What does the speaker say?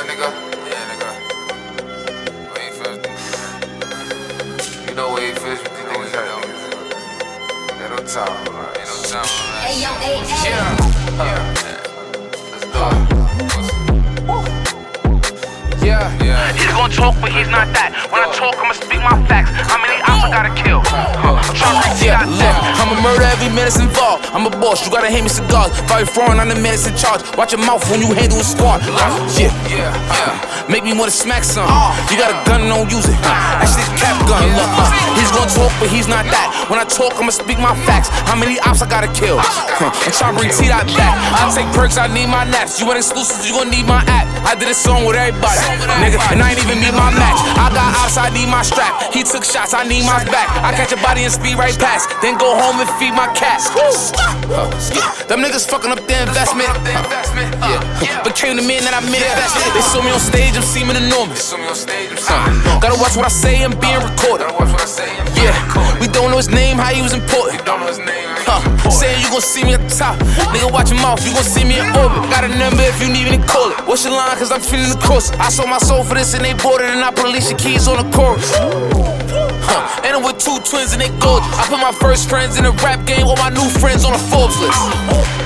nigga. Yeah, nigga. Wait first. You know wait first with these niggas out here. Ain't no time. Ain't no time. Hey, yo, hey, Yeah. Let's do it. Yeah. He's gonna talk, but he's not that. When I talk, I'ma speak my facts. How many ops I gotta kill? I'm trying to see that. I'ma murder every minute involved. I'm a boss, you gotta hand me cigars. Probably throwing on the minutes in charge. Watch your mouth when you handle a squad. Make me wanna smack some. You got a gun, don't use it. That shit cap gun. Look, he's gonna talk, but he's not that. When I talk, I'ma speak my facts. How many ops I gotta kill? I'm trying to bring T-Dot back. I take perks, I need my naps. You want exclusives, you gon' need my app. I did a song with everybody, nigga, and I ain't even meet my match. I got ops, I need my strap. He took shots, I need my back. I catch a body and speed right past, then go home and feed my cats. Them niggas fucking up their investment. But came to me and then I manifested. They saw me on stage, I'm seeming enormous. Gotta watch what I say, I'm being recorded. Yeah, we don't know his name, how he was important. Saying you gon' see me at the top. Nigga, watch your mouth, you gon' see me in orbit. Got a number if you need me to call it. What's your line? Cause I'm feeling the course. I sold my soul for this and they bought it, and I put Alicia Keys on the chorus. And I'm with two twins and they gold. I put my first friends in the rap game, all my new friends on the Forbes list.